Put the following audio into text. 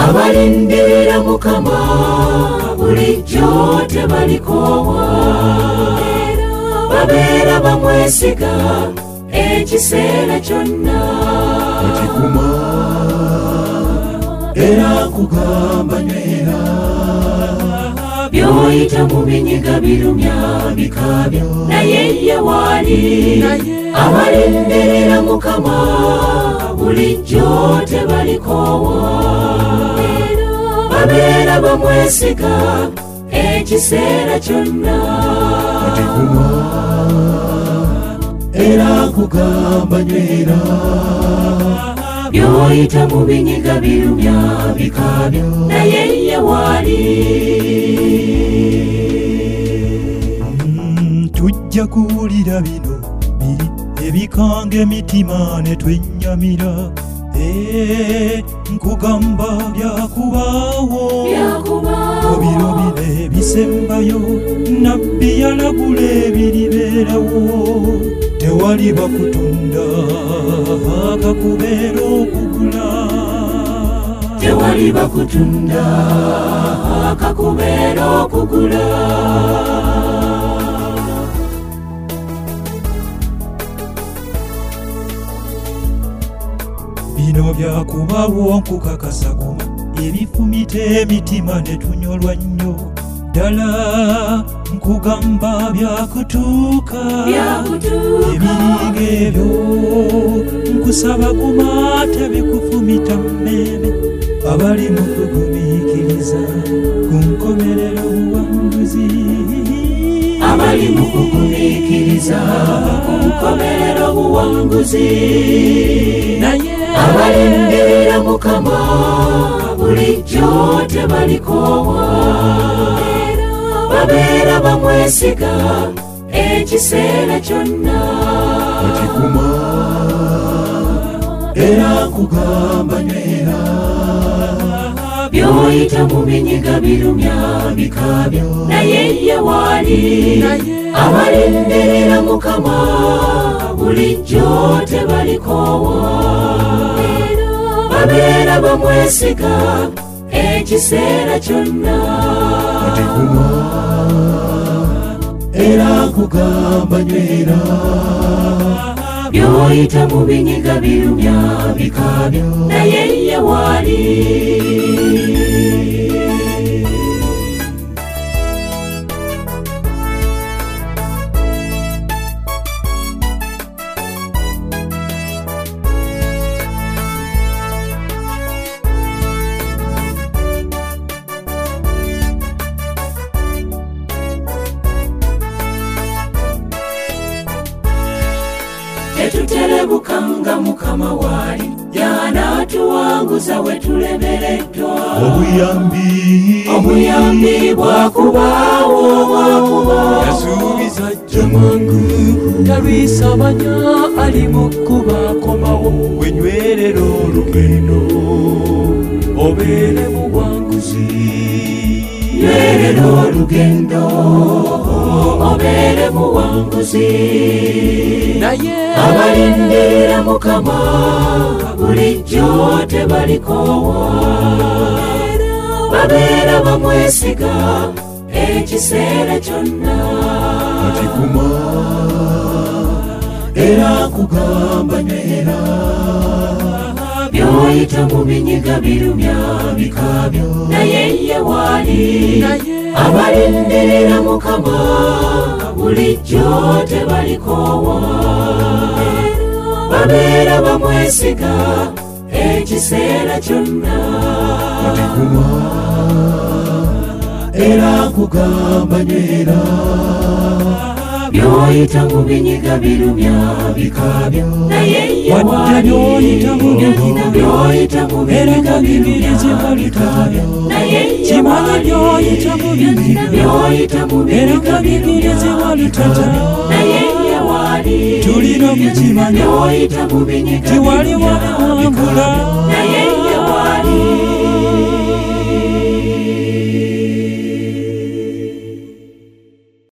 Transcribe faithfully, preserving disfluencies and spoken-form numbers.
abalindirira Mukama bulijjo tebalikoowa babeera bamwesiga ekiseera kyonna atikuma era kugamba nywera byoyita mu binyiga birumya bikabya naye ye waali abalindirira Mukama bulijjo tebalikoowa babeera bamwesiga ekiseera kyonna atikuma era kugamba nywera byoyita mu binyiga birumya bikabya naye ye waali tujja kuwulira bino biri ebikange emitima ne twenyamira nkugamba byakubaawo mu biro bino ebisembayo nabbi yalagula ebiribeerawo tewali bakutunda akakubeera okugula tewali bakutunda akakubeera okugula bino byakubaawo nkukakasa guma ebifumita emitima ne tunyolwa nnyo ddala nkugamba byakutuuka ebiringa ebyo nkusaba guma tebikufumita mmeeme abali mu kugumiikiriza ku nkomerero buwanguzi abali mu kugumiikiriza ku nkomerero buwanguzi naye abalindirira Mukama bulijjo tebalikoowa babeera bamwesiga ekiseera kyonna atikuma era kugamba nywera byoyita mu binyiga birumya bikabya naye ye waali abalindirira Mukama bulijjo tebalikoowa babeera bamwesiga ekiseera kyonna atikuma era kugamba nywera byoyita mu binyiga birumya bikabya naye ye waali tetuterebukanga Mukama waali y'anaatuwanguza we tulemereddwa obuyambi obuyambi bwakubaawo bwakuba yasuubiza ajja mangu talwisabanya ali mu kkuba akomawo wenywerera olugendo obeere mu bwanguzi nywerera olugendo obeere mu bwanguzi naye abalindirira Mukama bulijjo tebalikoowa babeera bamwesiga ekiseera kyonna atikuma era kugamba nywera byoyita mu binyiga birumya bikabya naye ye waali abalindirira Mukama bulijjo tebalikoowa babeera bamwesiga ekiseera kyonna atikuma era kugamba nywera byoyita mu binyiga birumya bikabya naye ye waali byoyita mu binyiga birumya bikabya naye ye waali byoyita mu binyiga birumya bikabya naye ye waali tulina kukimanya byoyita mu binyiga tiwali wabawangula naye